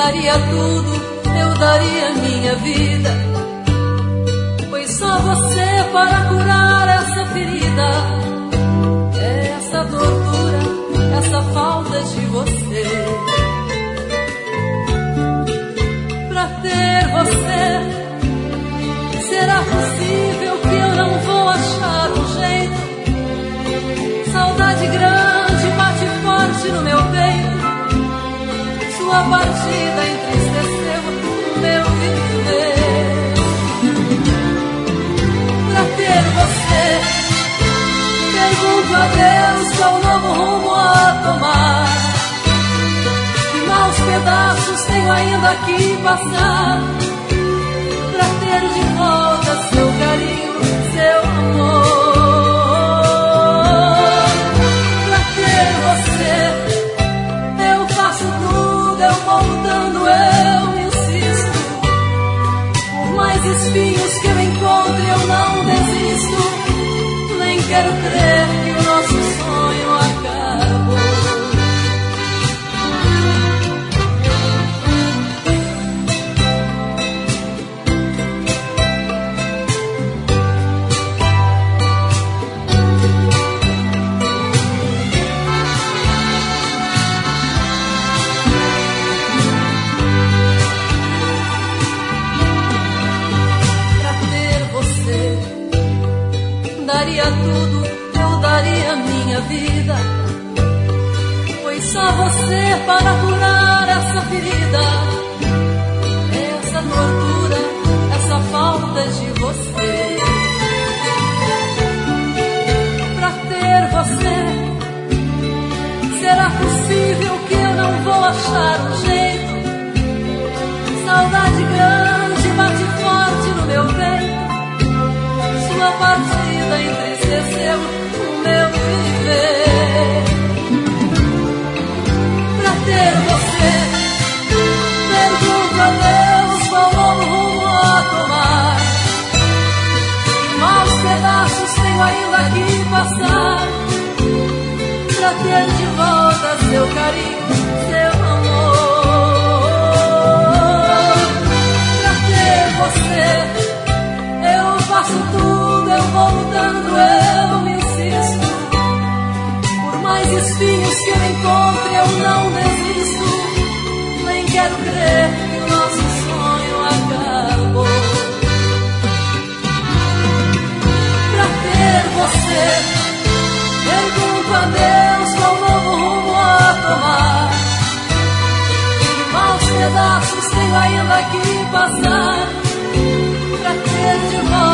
Daria tudo, eu daria minha vida, pois só você para curar essa ferida, essa tortura, essa falta de você. Pra ter você, será possível que eu não vou achar um jeito? Saudade grande bate forte no meu peito, sua partida entristeceu o meu viver. Pra ter você, pergunto a Deus qual novo rumo a tomar. Que maus pedaços tenho ainda que passar pra ter de volta seu carinho, seu amor. Pra ter você, eu faço tudo, eu vou lutando, eu insisto. Por mais espinhos que eu encontre, eu não desisto. Nem quero crer que o nosso sonho acabou. Daria tudo, eu daria minha vida, pois só você para curar essa ferida, essa tortura, essa falta de você. Pra ter você, será possível que eu não vou achar um jeito? Saudade grande bate forte no meu peito, sua partida entristeceu o meu viver. Pra ter você, pergunto a Deus qual novo rumo a tomar. Que maus pedaços tenho ainda que passar pra ter de volta seu carinho, seu amor. Pra ter você, eu faço tudo, eu vou lutando, eu insisto. Por mais espinhos que eu encontre, eu não desisto. Nem quero crer que o nosso sonho acabou. Pra ter você, pergunto a Deus qual novo rumo a tomar. Que maus pedaços tenho ainda que passar pra ter de volta